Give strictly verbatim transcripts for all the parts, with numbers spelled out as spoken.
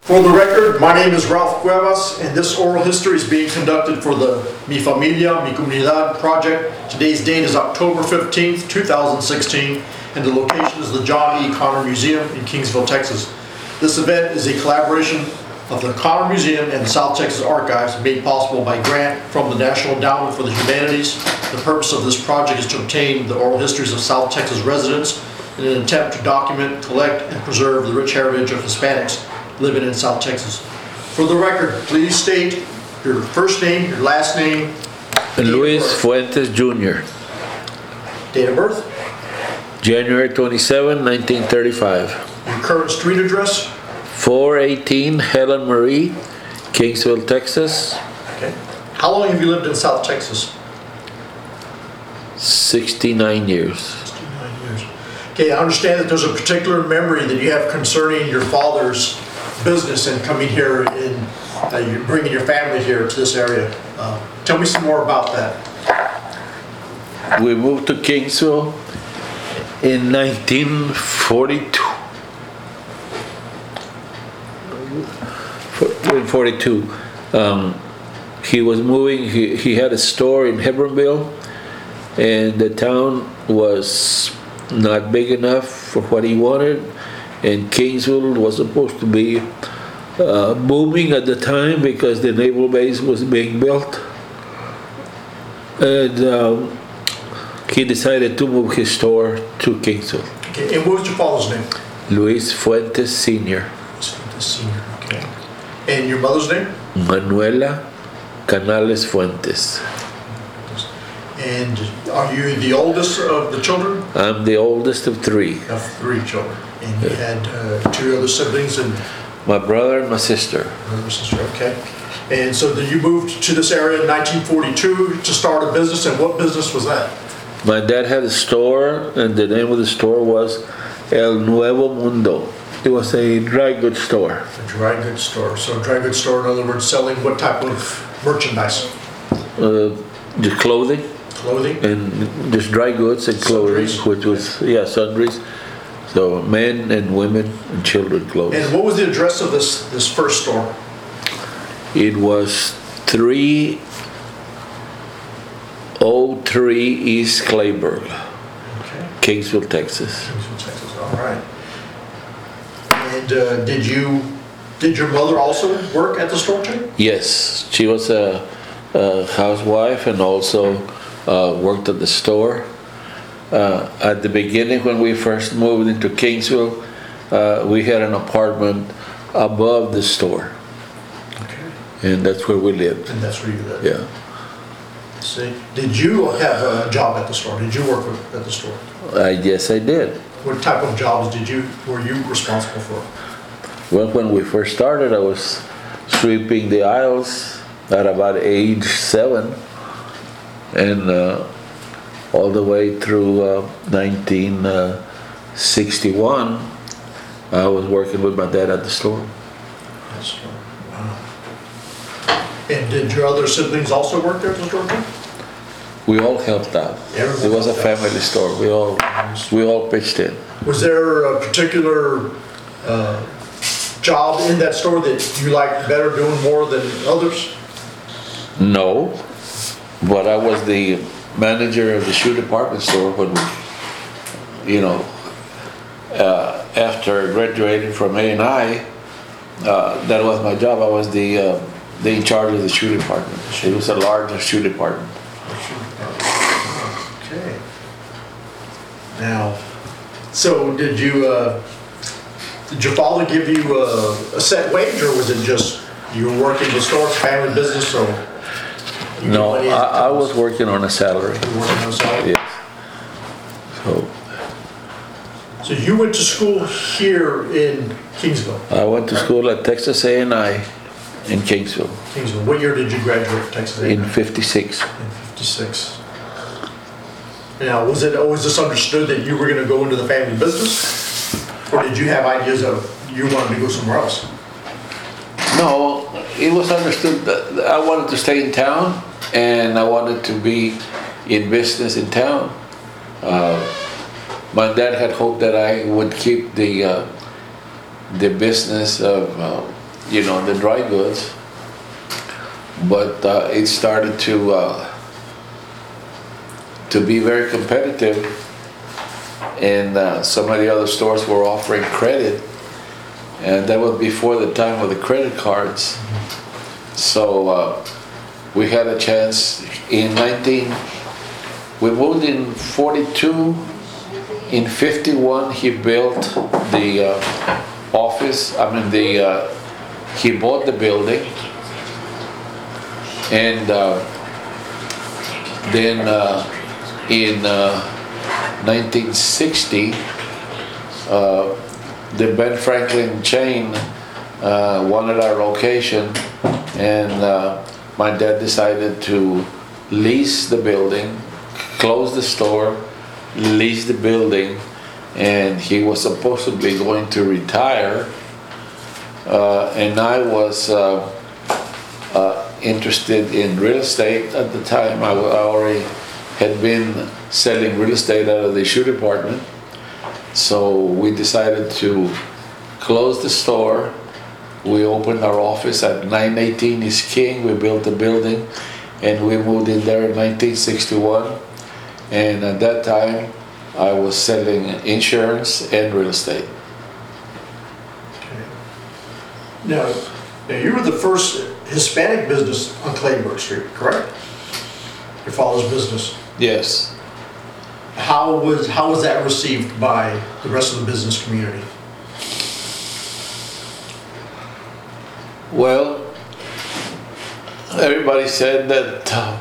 For the record, my name is Ralph Cuevas, and this oral history is being conducted for the Mi Familia, Mi Comunidad project. Today's date is October fifteenth, two thousand sixteen, and the location is the John E. Conner Museum in Kingsville, Texas. This event is a collaboration of the Conner Museum and the South Texas Archives, made possible by grant from the National Endowment for the Humanities. The purpose of this project is to obtain the oral histories of South Texas residents in an attempt to document, collect, and preserve the rich heritage of Hispanics living in South Texas. For the record, please state your first name, your last name. Luis Fuentes Junior Date of birth. January twenty-seventh, nineteen thirty-five. Your current street address. four eighteen Helen Marie, Kingsville, Texas. Okay. How long have you lived in South Texas? sixty-nine years. sixty-nine years. Okay, I understand that there's a particular memory that you have concerning your father's business and coming here and uh, you're bringing your family here to this area. Uh, tell me some more about that. We moved to Kingsville in nineteen forty-two. In forty-two. Um, he was moving, he, he had a store in Hebronville, and the town was not big enough for what he wanted, and Kingsville was supposed to be uh, booming at the time because the naval base was being built. And um, he decided to move his store to Kingsville. Okay, and what was your father's name? Luis Fuentes Senior Luis Fuentes Senior, okay. And your mother's name? Manuela Canales Fuentes. And are you the oldest of the children? I'm the oldest of three. Of three children. And you had uh, two other siblings and my brother and my sister. brother and sister, okay. And so then you moved to this area in nineteen forty-two to start a business, and what business was that? My dad had a store, and the name of the store was El Nuevo Mundo. It was a dry goods store. A dry goods store. So a dry goods store, in other words, selling what type of merchandise? Uh, the clothing. Clothing? And just dry goods and clothing, Sundries? which was, yeah, sundries. So men and women and children clothes. And what was the address of this, this first store? It was three oh three East Clayburg, Okay. Kingsville, Texas. Kingsville, Texas, all right. And uh, did you, did your mother also work at the store too? Yes, she was a, a housewife and also uh, worked at the store. Uh, at the beginning, when we first moved into Kingsville, uh, we had an apartment above the store, Okay. and that's where we lived. And that's where you lived? Yeah. See, did you have a job at the store? Did you work with, at the store? I yes, I did. What type of jobs did you, were you responsible for? Well, when we first started, I was sweeping the aisles at about age seven, and uh, all the way through uh, nineteen sixty-one, I was working with my dad at the store. That's, uh, wow. And did your other siblings also work there at the store too? We all helped out. Everyone It was a helped out. family store. We all we all pitched in. Was there a particular uh, job in that store that you liked better doing more than others? No, but I was the manager of the shoe department store when we, you know, uh, after graduating from A and I, uh, that was my job. I was the uh, the in charge of the shoe department. It was a large shoe department. Okay. Now, so did you, uh, did your father give you a, a set wage, or was it just you were working the store, family business, so? you get No, money as it I, I comes? was working on a salary. You were working on a salary? Yes. So So you went to school here in Kingsville? I went to school at Texas A and I in Kingsville Kingsville. What year did you graduate from Texas A and M? in fifty-six. In fifty-six. Now, was it always just understood that you were going to go into the family business? Or did you have ideas of you wanted to go somewhere else? No, it was understood that I wanted to stay in town and I wanted to be in business in town. Uh, my dad had hoped that I would keep the uh, the business of uh, you know, the dry goods. But uh, it started to uh, to be very competitive, and uh, some of the other stores were offering credit, and that was before the time of the credit cards. So uh, we had a chance in nineteen. We moved in forty-two. In fifty-one, he built the uh, office. I mean, the uh, he bought the building. And uh, then uh, in uh, nineteen sixty, uh, the Ben Franklin chain uh, wanted our location, and uh, my dad decided to lease the building, close the store, lease the building, and he was supposed to be going to retire, uh, and I was uh, uh, interested in real estate at the time. I, I already had been selling real estate out of the shoe department. So we decided to close the store. We opened our office at nine eighteen East King. We built the building, and we moved in there in nineteen sixty-one. And at that time, I was selling insurance and real estate. Okay. Now, now you were the first Hispanic business on Clayburgh Street, correct? Your father's business. Yes. How was how was that received by the rest of the business community? Well, everybody said that uh,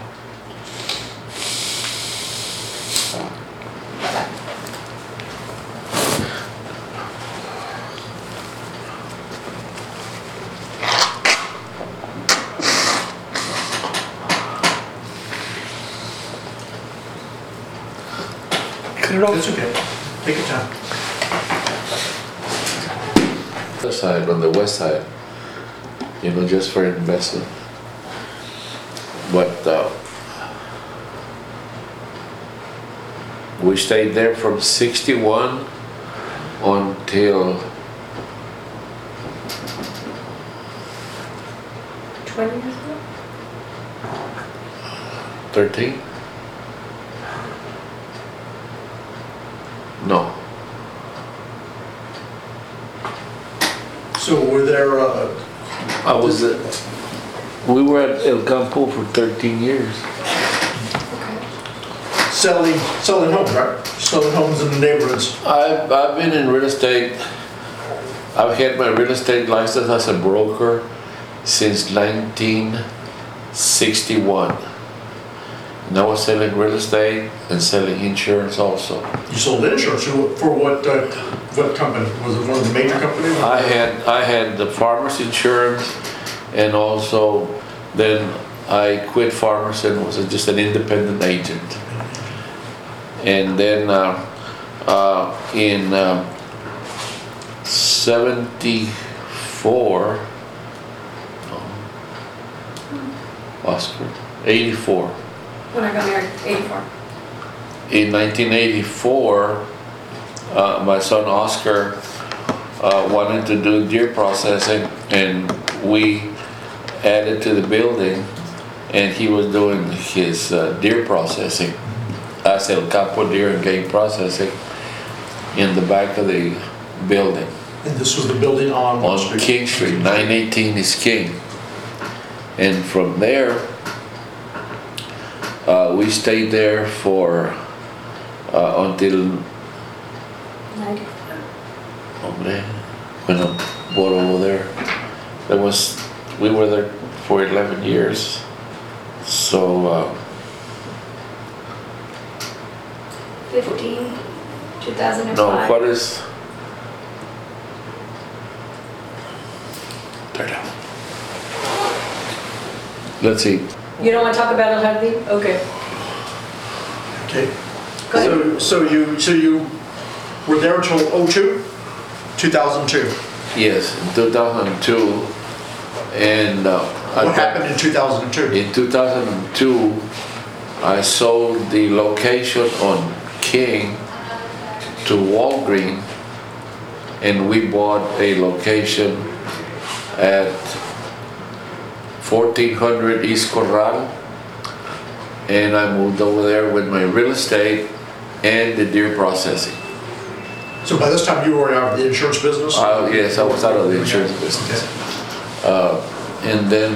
It's okay. Take your time. other side, on the west side, you know, just for investment. But uh, we stayed there from sixty-one until twenty years ago? thirteen? No. So were there, uh, I was at, we were at El Campo for thirteen years. Okay. selling, selling homes, right? Selling homes in the neighborhoods. I've, I've been in real estate. I've had my real estate license as a broker since nineteen sixty-one. And I was selling real estate and selling insurance also. You sold insurance for for what, uh, what company? Was it one of the major companies? I had I had the farmers insurance, and also then I quit farmers and was just an independent agent. And then uh, uh, in uh, seventy-four, Oscar, eighty-four. When I got married, eighty-four. In nineteen eighty-four, uh, my son Oscar uh, wanted to do deer processing, and we added to the building, and he was doing his uh, deer processing as El Campo Deer and Game Processing in the back of the building. And this was the building on what On street? King Street, nine eighteen is King. And from there, uh, we stayed there for uh, until ninety-four. Hombre, when I bought over there. That was, we were there for eleven years. So, uh, fifteen, two thousand five. no, what is? Turn down. Let's see. You don't want to talk about El Jardín? Okay. Okay. Go ahead. So, so you, so you were there until oh two? two thousand two? Yes, in two thousand two. And uh, I What got- happened in two thousand two? In two thousand two, I sold the location on King to Walgreen, and we bought a location at fourteen hundred East Corral, and I moved over there with my real estate and the deer processing. So by this time you were out of the insurance business? Uh, yes, I was out of the insurance business. Uh, and then,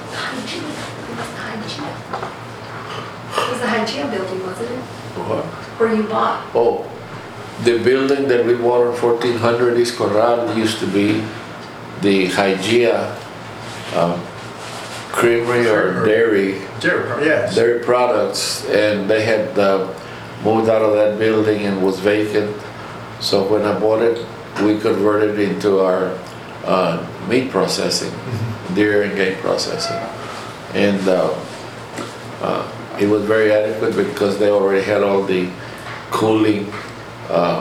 It was the Hygeia building, wasn't it? what? Where you bought? Oh, the building that we bought on fourteen hundred East Corral used to be the Hygeia um, Creamery or Dairy, Dairy, yes. dairy products, and they had uh, moved out of that building and was vacant. So when I bought it, we converted it into our uh, meat processing, deer and game processing. And uh, uh, it was very adequate because they already had all the cooling uh,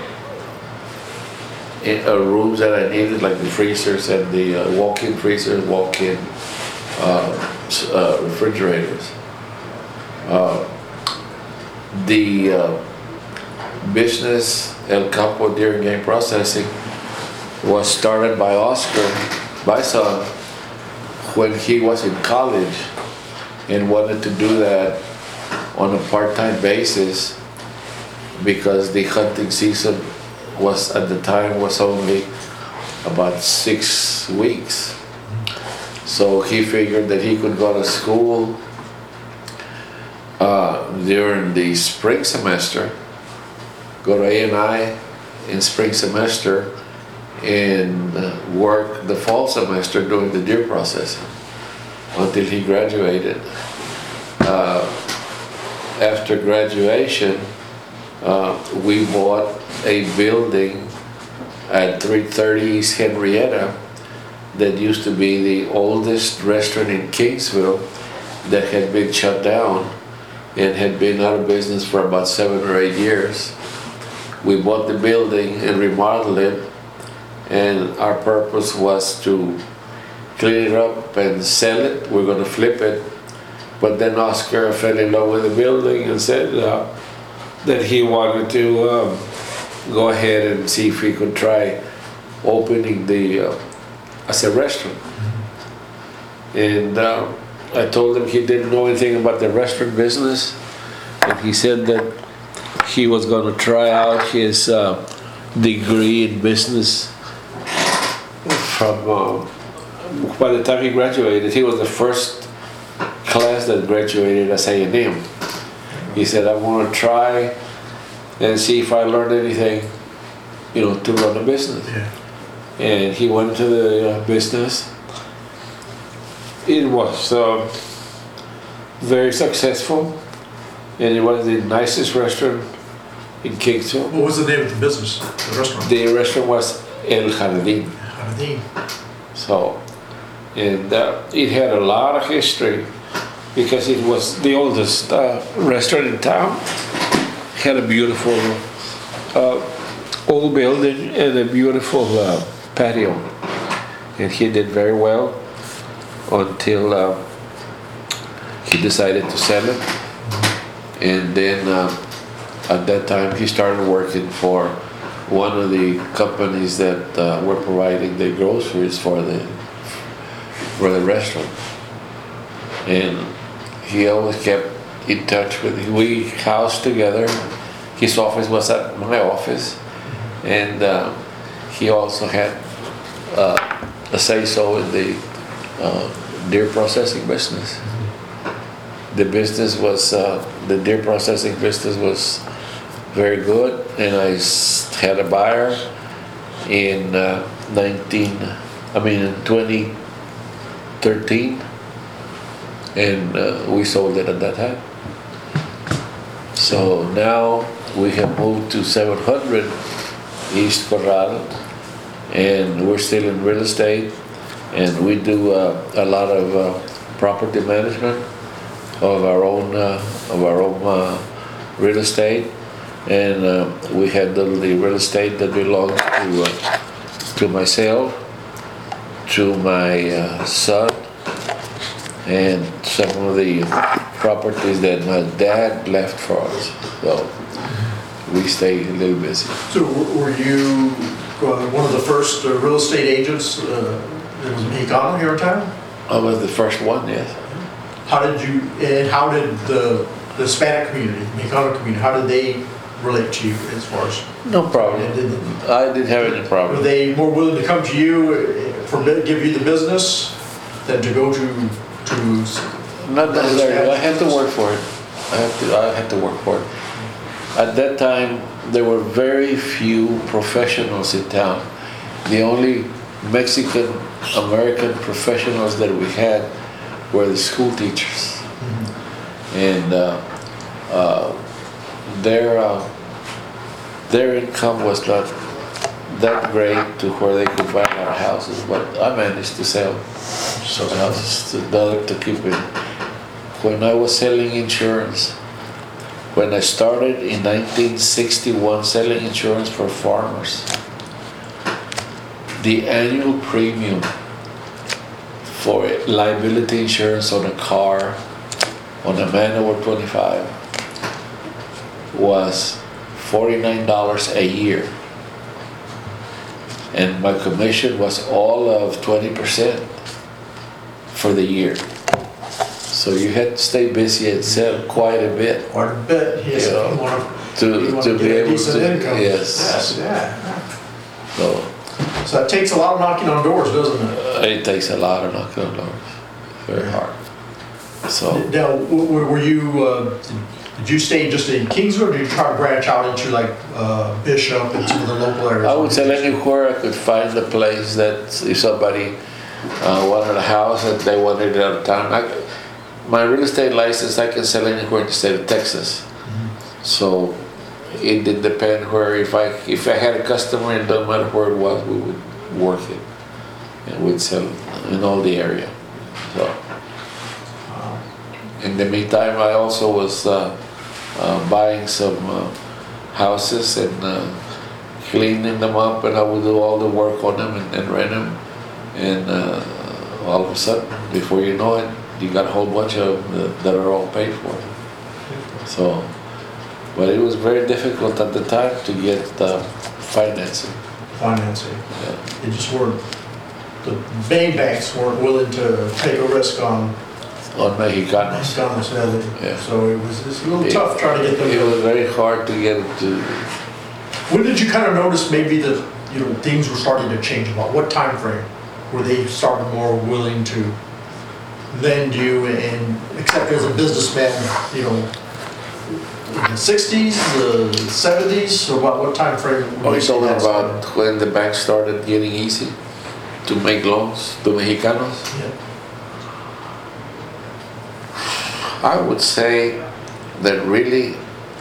in, uh, rooms that I needed, like the freezers and the uh, walk-in freezers, walk-in uh, s- uh, refrigerators. Uh, the uh, business El Campo Deer and Game Processing was started by Oscar, my son, when he was in college and wanted to do that on a part-time basis because the hunting season was at the time was only about six weeks. So he figured that he could go to school uh, during the spring semester, go to A and I in spring semester, and uh, work the fall semester doing the deer processing until he graduated. Uh, after graduation, uh, we bought a building at three thirty East Henrietta that used to be the oldest restaurant in Kingsville that had been shut down and had been out of business for about seven or eight years. We bought the building and remodeled it, and our purpose was to clean it up and sell it. We're going to flip it. But then Oscar fell in love with the building and said uh, that he wanted to um, go ahead and see if he could try opening the uh, as a restaurant. And uh, I told him he didn't know anything about the restaurant business, and he said that he was going to try out his uh, degree in business from uh, by the time he graduated. He was the first class that graduated as A and M. He said, I want to try and see if I learned anything, you know, to run a business. Yeah. And he went into the uh, business. It was uh, very successful, and it was the nicest restaurant in Kingsville. What was the name of the business, the restaurant? The restaurant was El Jardín. Jardín. So, and uh, it had a lot of history because it was the oldest uh, restaurant in town. Had a beautiful uh, old building and a beautiful uh, patio, and he did very well until uh, he decided to sell it. And then uh, at that time he started working for one of the companies that uh, were providing the groceries for the for the restaurant, and he always kept in touch with. We housed together. His office was at my office, and uh, he also had uh, a say-so in the uh, deer processing business. The business was uh, the deer processing business was very good, and I s- had a buyer in uh, nineteen. I mean in twenty thirteen, and uh, we sold it at that time. So now we have moved to seven hundred East Corral, and we're still in real estate, and we do uh, a lot of uh, property management of our own uh, of our own uh, real estate, and uh, we handle the real estate that belongs to uh, to myself, to my uh, son, and some of the properties that my dad left for us. So we stay a little busy. So w- were you uh, one of the first uh, real estate agents uh, It was Mexicano here in town? I was the first one, yes. How did you, and how did the the Hispanic community, the Mexicano community, how did they relate to you as far as? No problem. Did- I didn't have any Were problem. they more willing to come to you eh, for, give you the business than to go to, to? Not necessarily. I had to work for it. I had to. I had to work for it. At that time, there were very few professionals in town. The only Mexican American professionals that we had were the school teachers, and uh, uh, their uh, their income was not that great to where they could buy a lot of houses. But I managed to sell some houses to, to keep it. When I was selling insurance, when I started in nineteen sixty-one selling insurance for farmers, the annual premium for liability insurance on a car, on a man over twenty-five, was forty-nine dollars a year. And my commission was all of twenty percent for the year. So you had to stay busy and sell quite a bit Quite a bit, yes, Yeah. if you want to, to, you want to to be get a able decent to, income. yes. Yes, yeah. So So that takes a lot of knocking on doors, doesn't it? uh, it takes a lot of knocking on doors, very hard. So Now, w- w- were you, uh, did you stay just in Kingsville, or did you try to branch out into like uh, Bishop and some of the local areas? I would sell anywhere I could find a place that if somebody uh, wanted a house and they wanted it out of town. I, my real estate license, I can sell anywhere in the state of Texas. So it did depend where, if I if I had a customer, and no matter where it was, we would work it and we'd sell in all the area. So in the meantime, I also was uh, uh, buying some uh, houses and uh, cleaning them up, and I would do all the work on them and, and rent them. And uh, all of a sudden, before you know it, you got a whole bunch of them that, that are all paid for. So, but it was very difficult at the time to get uh, financing. Financing. Yeah. They just weren't, the main banks weren't willing to take a risk on On Mexicanos. Mexicanos, yeah, they- Yeah. so it was, it's a little It- tough trying to get them. It was very hard to get it to. When did you kind of notice maybe that, you know, things were starting to change? About what time frame were they started more willing to lend you and accept you as a businessman, you know, in the sixties, the seventies, or what, what time frame? would Are you you say talking that's- about when the bank started getting easy to make loans to Mexicanos? Yeah. I would say that really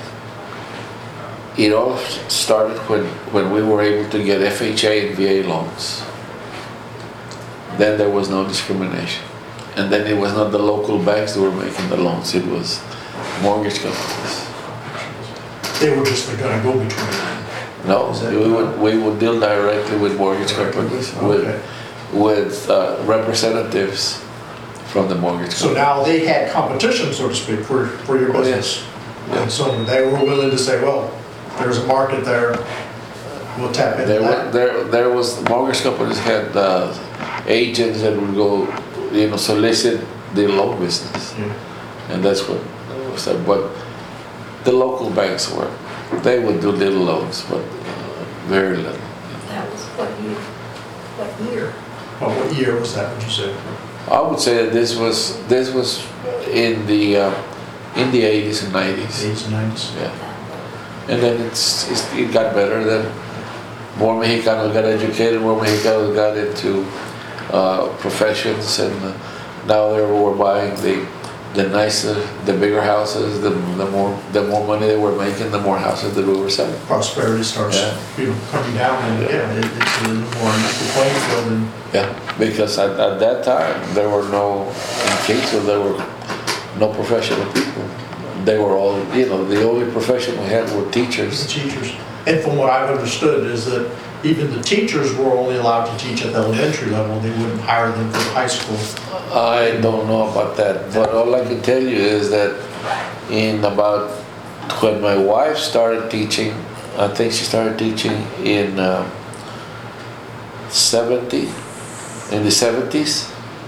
it all started when, when we were able to get F H A and V A loans. Then there was no discrimination. And then it was not the local banks that were making the loans, it was mortgage companies. They were just the kind of go-between. No, Is that- we would, we would deal directly with mortgage companies, Okay. with, with uh, representatives from the mortgage So company. now they had competition, so to speak, for, for your Oh, business. Yeah. And so they were willing to say, well, there's a market there, we'll tap into There, wa- that. there, there was, mortgage companies had uh, agents that would go, you know, solicit the loan business. Yeah. And that's what was that. But the local banks were, they would do little loans, but uh, very little. That was what year? What year? Well, what year was that, would you say? I would say that this was, this was in the, uh, in the eighties and nineties. Eighties and nineties? Yeah. And then it's, it's, it got better. Then more Mexicanos got educated, more Mexicanos got into uh, professions, and uh, now they were buying the the nicer, the bigger houses. The, the more the more money they were making, the more houses that we were selling. Prosperity starts, Yeah. you know, coming down, and yeah, it- it's a little more equal playing field, and Yeah, because at, at that time there were no, in Kingsville there were no professional people. They were all, you know, the only profession we had were the teachers. teachers. And from what I've understood is that even the teachers were only allowed to teach at the elementary level. They wouldn't hire them for high school. I don't know about that, but all I can tell you is that in about, when my wife started teaching, I think she started teaching in uh, seventy, in the seventies.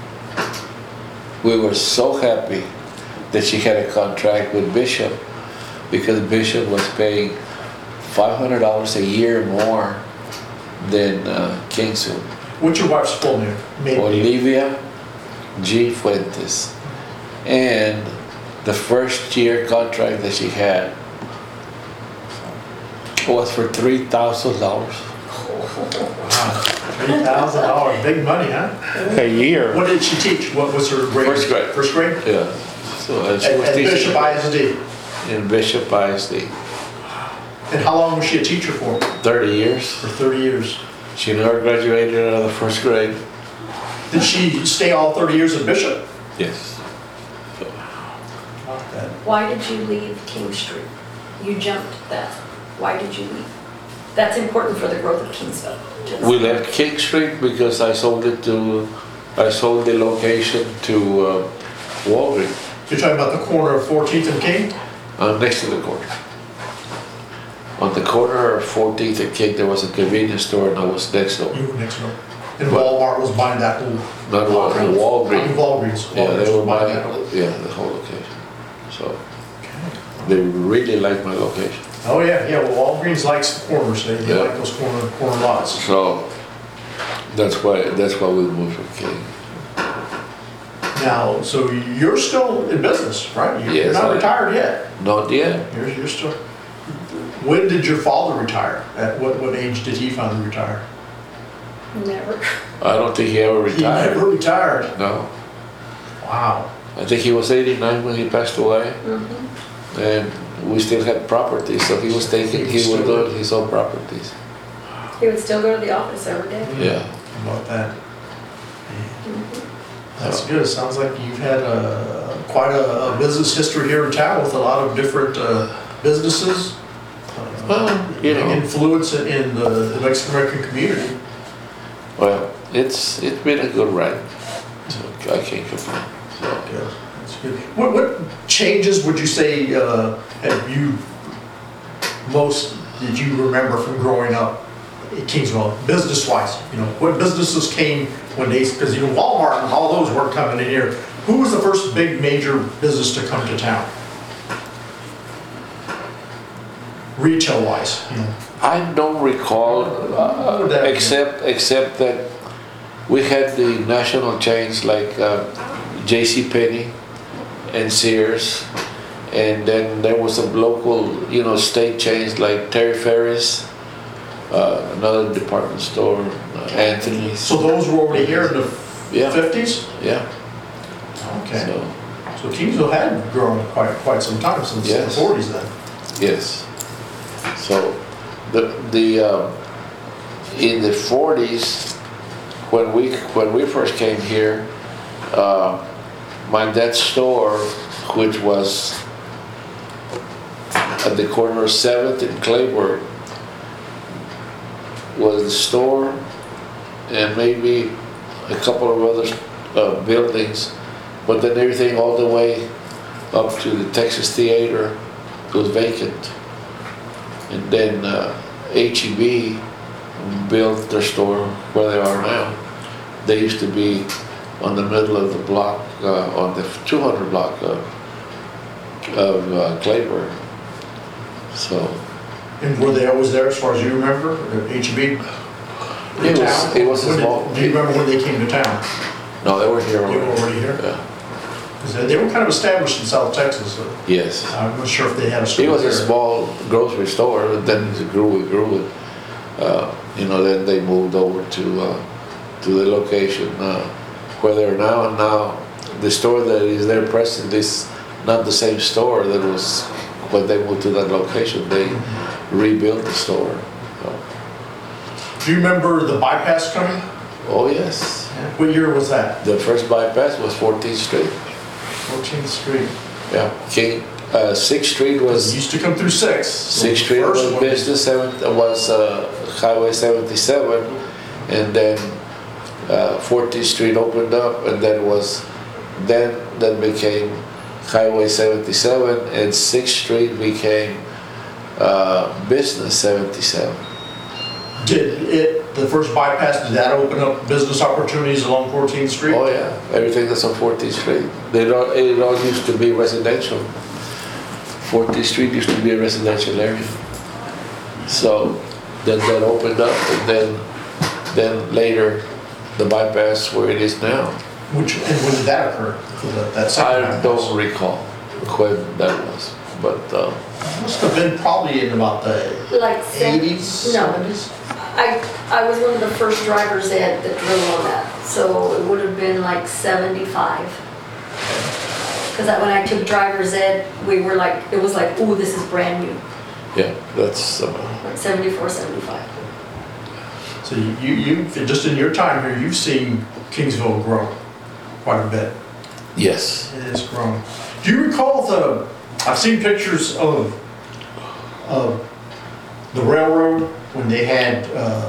We were so happy that she had a contract with Bishop because Bishop was paying five hundred dollars a year more than uh, Kingswood. What's your wife's full name? Maiden name? Olivia G. Fuentes. And the first year contract that she had was for three thousand dollars Wow, three thousand dollars, big money, huh? a year. What did she teach? What was her grade? First grade. First grade? Yeah. So uh, she At, was at teaching Bishop I S D. in Bishop I S D. And how long was she a teacher for? thirty years. For thirty years. She never graduated out of the first grade. Did she stay all thirty years at Bishop? Yes. Not bad. Why did you leave King Street? You jumped that. Why did you leave? That's important for the growth of Kingsville. Just- We left King Street because I sold it to, I sold the location to uh, Walgreens, You're talking about the corner of fourteenth and King? uh, next to the corner. On the corner of fourteenth and King, there was a convenience store and I was next door. You were next door. And What? Walmart was buying that whole. Not Walgreens, I mean, Walgreens. Walgreens. Yeah, Walgreens they were was buying buying, that whole- yeah, the whole location. So they really liked my location. Oh, yeah, yeah, well, Walgreens likes the corners, they, they Yeah. like those corner, corner lots. So that's why, that's why we moved from King. Now, so you're still in business, right? You- You're Yes, not I- retired yet. Not yet. You're, you're still. When did your father retire? At what, what age did he finally retire? Never. I don't think he ever He never retired. retired. No. Wow. I think he was eighty-nine when he passed away. Mhm. And we still had properties, so he was taking, he was Still- doing his own properties. He would still go to the office every day. Yeah. How about that? That's good. Sounds like you've had a, quite a, a business history here in town with a lot of different uh, businesses. Uh, Well, you big know, influence in, in the, the Mexican American community. well, it's, it's been a good ride. So I can't complain. So, Yeah, that's good. What, what changes would you say uh, have you most did you remember from growing up in Kingsville, business-wise? You know, what businesses came when they, because you know Walmart and all those weren't coming in here. Who was the first big major business to come to town? Retail-wise, you know. I don't recall, What would uh, that be? except, except that we had the national chains like uh, J C Penney and Sears. And then there was some local, you know, state chains like Terry Ferris, uh, another department store, uh, Anthony's. So those were already here in the Yeah. fifties? Yeah. Okay. So, So Kingsville had grown quite, quite some time since the Yes. forties then. yes. So the the um, in the forties, when we when we first came here, uh, my dad's store, which was at the corner of seventh and Claiborne, was the store and maybe a couple of other uh, buildings, but then everything all the way up to the Texas Theater was vacant. And then uh, H E B built their store where they are now. They used to be on the middle of the block, uh, on the two hundred block of, of uh, Claiborne. So And were they always there as far as you remember, H E B? it was, it was a When did- small. Do you remember when they came to town? No, they were here They were already. already here? Yeah. 'Cause they- they were kind of established in South Texas, so Yes. I'm not sure if they had a store It was a there. small grocery store, but then it grew, it grew. It, uh, you know, then they moved over to uh, to the location uh, where they are now. And now the store that is there present is not the same store that was when they moved to that location. They rebuilt the store. So, Do you remember the bypass coming? oh yes, What year was that? the first bypass was fourteenth Street. fourteenth Street. Yeah, King. Uh, sixth Street It was used to come through six. so Sixth the Street first was one- business, seventh was uh, Highway seventy-seven, and then uh, fourteenth Street opened up, and then was, then that became Highway seventy-seven, and sixth Street became uh, Business seventy-seven. Did it the first bypass, did that open up business opportunities along fourteenth Street? Oh, yeah, everything that's on fourteenth Street. They all, it all used to be residential. fourteenth Street used to be a residential area. So then that opened up, and then, then later, the bypass where it is now. Which, and when did that occur? For the- That second I bypass? don't recall when that was, but, uh, Must have been probably in about the Like seven- eighties, No, seventies? I, I was one of the first drivers that, that drove on that, so it would have been like seventy-five. Because when I took driver's ed, we were like, it was like, ooh, this is brand new, yeah, that's, uh, like seventy-four, seventy-five. So you, you, just in your time here, you've seen Kingsville grow quite a bit. yes. It has grown. Do you recall the, I've seen pictures of, of the railroad when they had, uh,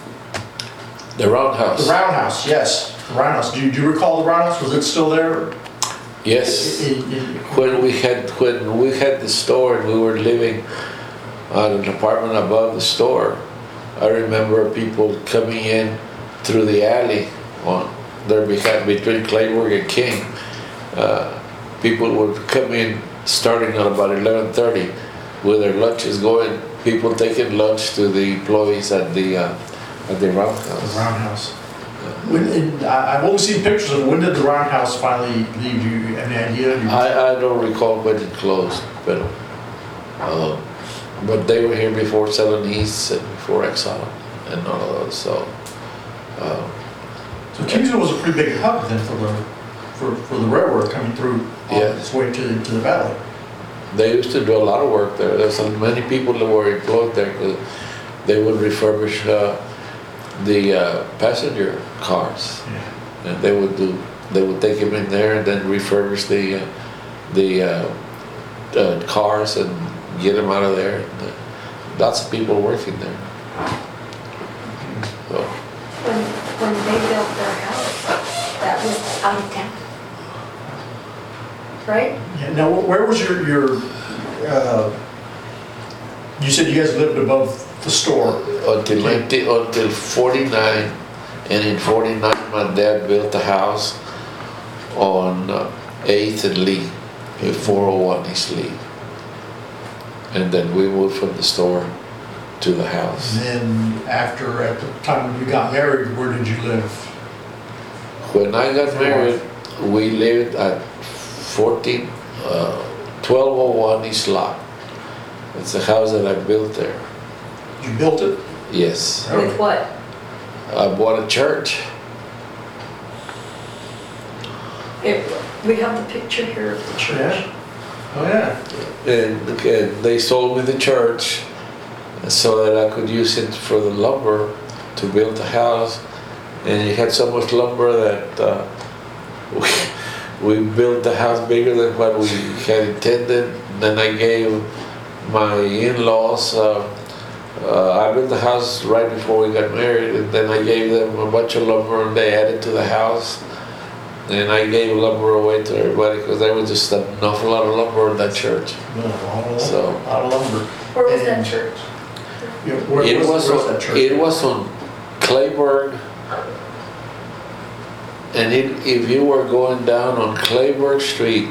The roundhouse. the roundhouse, yes, the roundhouse. Do you, do you recall the roundhouse? Was it still there? Yes. In- in- When we had, when we had the store and we were living on an apartment above the store, I remember people coming in through the alley on, there behind, between Clayburg and King. Uh, People would come in starting at about eleven thirty with their lunches going, people taking lunch to the employees at the, uh, at the The roundhouse. roundhouse. When, and I- I've only seen pictures of it. When did the roundhouse finally leave? Do you, any idea? Do you- I, I don't recall when it closed, but, uh, but they were here before Seven East and before Exxon and all of those, so. uh, So Kingsville was a pretty big hub then for the, for, for the railroad coming through on Yeah. its way to, to the valley. They used to do a lot of work there. There's so many people that were employed there because they would refurbish uh, the uh, passenger cars. Yeah. And they would do, they would take them in there and then refurbish the, uh, the uh, uh, cars and get them out of there. And, uh, lots of people working there. So, When, when they built their house, that was out of town. Right? Yeah, now, wh- where was your, your, uh, you said you guys lived above the store. until nineteen, until forty-nine, and in forty-nine, my dad built a house on uh, eighth and Lee, four oh one East Lee. And then we moved from the store to the house. And then after, at the time when you got married, where did you live? When I got married, we lived at fourteen, uh, twelve oh one East Lot. It's a house that I built there, You built it? yes. With what? I bought a church. It, we have the picture here of the church. Yeah. Oh, yeah. And, and they sold me the church so that I could use it for the lumber to build the house. And it had so much lumber that uh, we, we built the house bigger than what we had intended. Then I gave my in-laws, uh, uh, I built the house right before we got married, and then I gave them a bunch of lumber and they added to the house. And I gave lumber away to everybody because there was just an awful lot of lumber in that church. No, a lot of So- lumber, a lot of lumber. Where was that And- church? Yeah, where It was, was, where was on, that church? it was on Clayburg, and it, if you were going down on Clayburg Street,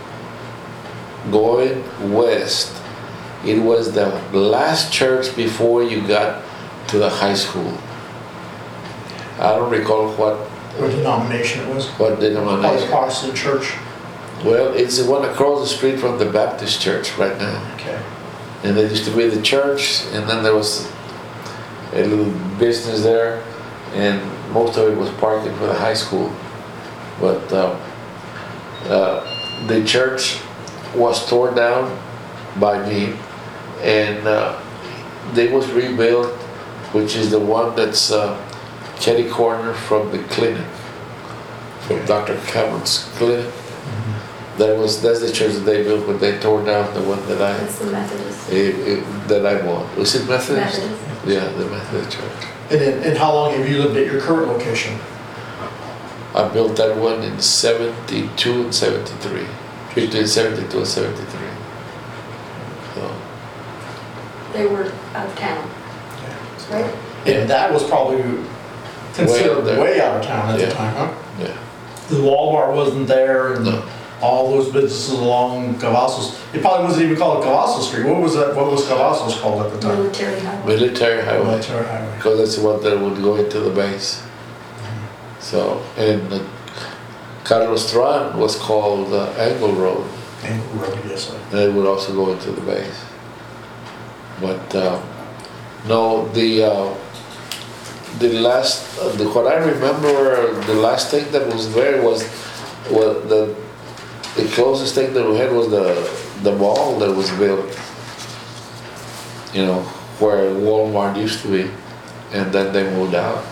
going west, it was the last church before you got to the high school. I don't recall what, What denomination it was? what Probably denomination. Protestant church. Well, it's the one across the street from the Baptist church right now. Okay. And there used to be the church, and then there was a little business there, and most of it was parking for the high school. But uh, uh, the church was torn down by me, and uh, they was rebuilt, which is the one that's uh, Kitty Corner from the clinic, from Doctor Cameron's clinic. That was that's the church that they built, but they tore down the one that I That's the Methodist. it, it, that I bought. Was it Methodist? Methodist. Yeah, the Methodist church. And then, and how long have you lived at your current location? I built that one in seventy-two and seventy-three. Between seventy-two and seventy-three. So, They were out of town, right? And that was probably considered there. way out of town at Yeah. the time, huh? Yeah. The Walmart wasn't there and No. all those businesses along Cavazos. It probably wasn't even called Cavazos Street. What was that, what was Cavazos called at the time? Military highway. Military highway, Military Highway. because that's the one that would go into the base. So, and the Carlos Tran was called uh, Angle Road. And Road, yes, I- They would also go into the base. But, uh, no, the, uh, the last, uh, the, what I remember, the last thing that was there was, was the, the closest thing that we had was the, the mall that was built, you know, where Walmart used to be, and then they moved out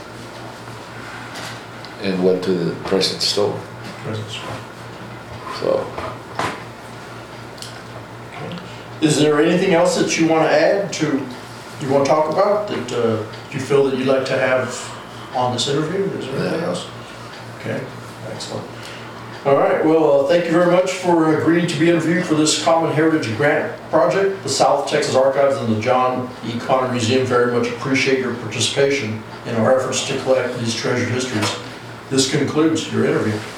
and went to the present store, Present Store. so. Is there anything else that you want to add to, you want to talk about, that uh, you feel that you'd like to have on this interview? Is there anything Yeah. else? Okay, excellent. All right, well, uh, thank you very much for agreeing to be interviewed for this Common Heritage Grant Project. The South Texas Archives and the John E. Connor Museum very much appreciate your participation in our efforts to collect these treasured histories. This concludes your interview.